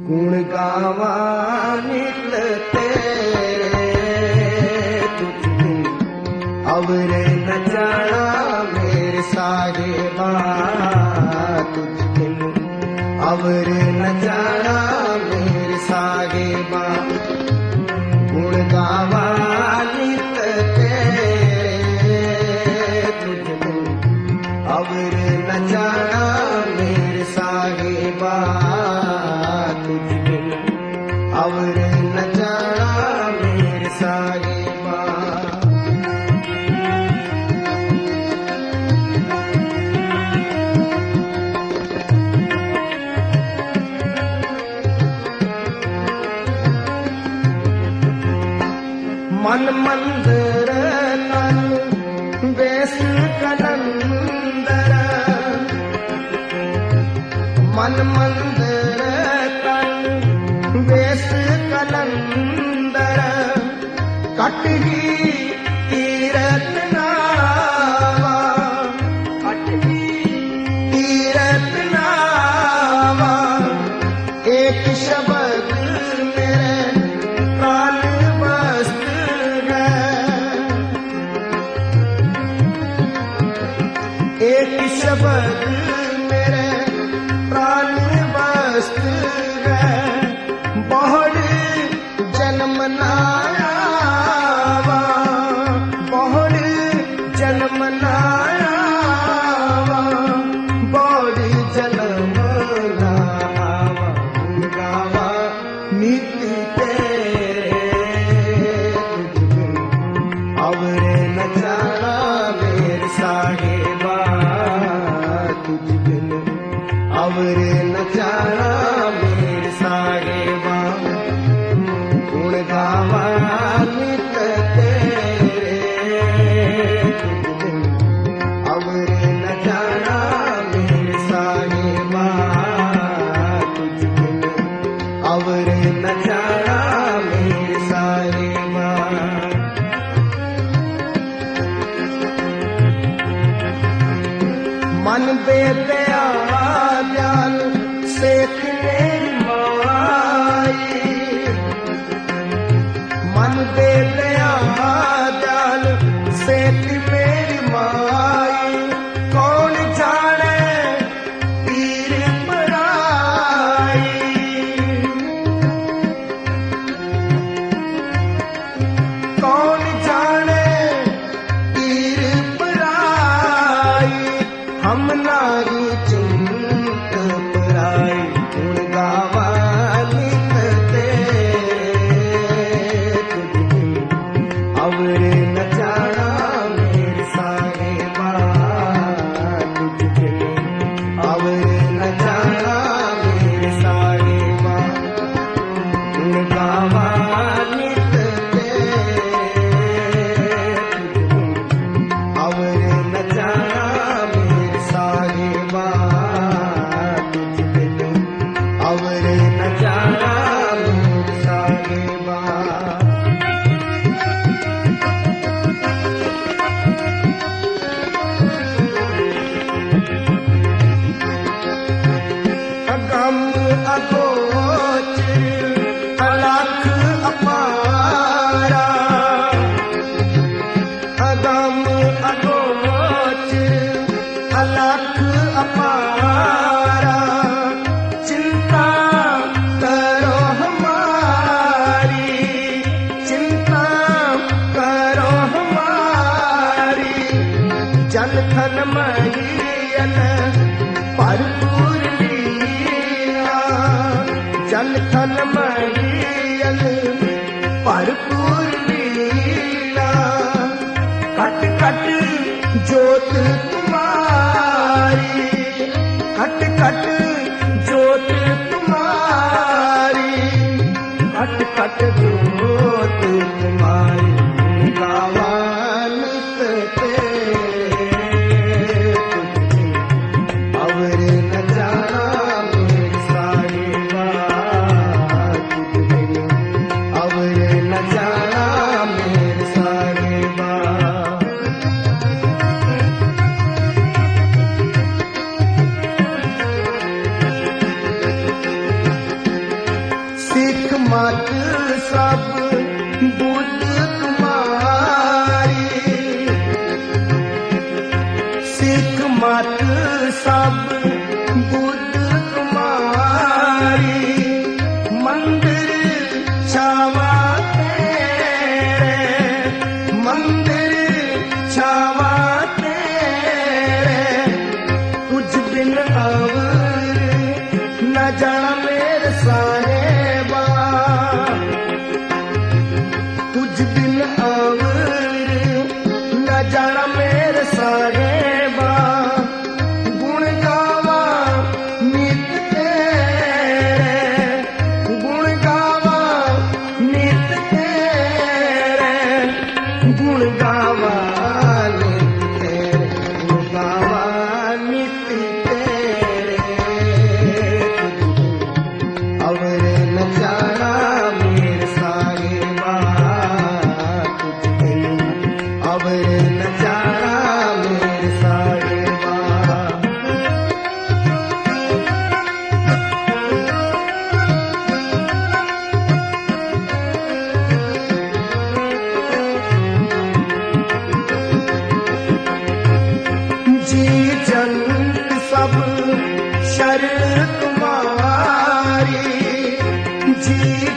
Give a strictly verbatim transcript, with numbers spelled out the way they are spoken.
गुण गावा नित तेरे तुझ अवरे न जाना मेरे साहिबा तुझ अवरे न जाना मेरे साहिबा गुण गावा नित तेरे तुझ अवरे न जाना मेरे साहिबा अवर न जाना मेरे साहिबा मन मंदिर तन बेस कलंदर मन मंदिर बेस कलंदर कटगी तीरथ नावा कटगी तीरथ नावा एक शब्द मेरे प्राण वस्त्र है एक शब्द मेरे प्राण वस्त्र है बहुत जन्म नायावा बहुत जन्म नायावा बहुत जन्म नावा गावा नीति तेरे अवरे न जाना मेरे साहिबा तुझ बिन अवरे न जाना मेरे साहिबा गुण गावा नित तेरे अवरे न जाना मेरे साहिबा तुझ बिन अवरे न जाना मेरे साहिबा मन बेदया जान सेठ मेरी माई मन दे दया जान सेठ मेरी माई कौन जाने पीर पराई कौन जाने पीर पराई हम नारी चिंत पराई गुण गावा नित अवरे न जाना मेरे साहिबा तुझ अवरे न जाना मेरे साहिबा गुण गावा नित अवरे न जाना मेरे साहिबा तुझ अवरे न जाना मेरे साहिबा गम अगोचर अलख अपारा गम अगोचर अलख अपारा चिंता करो हमारी चिंता करो हमारी जल थल महियन भरपूर जल थल महियल भरपूर लीला कट कट जोत तुम्हारी कट कट जोत तुम्हारी कट कट जोत तुम्हारी गावा नित तेरे अवरे न जाना मेरे साहिबा अवरे न जाना मेरे साहिबा मत सब बुद्ध तुम्हारी, सिख मत सब बुद्ध तुम्हारी, मंदिर छावा तेरे, मंदिर छावा तेरे, कुछ बिन अवर न जाना मेरे साहेबा, कुछ बिन अवर न जाना मेरे साहेबा, गुण गावा नित तेरे, गुण गावा नित तेरे, गुण गावा नित तेरे, गुण गावा नित तेरे, अवर न जाना मेरे साहिबा, कुछ दिन अवर न जाना मेरे साहिबा। जी जंत सब शरण तुम्हारी, जी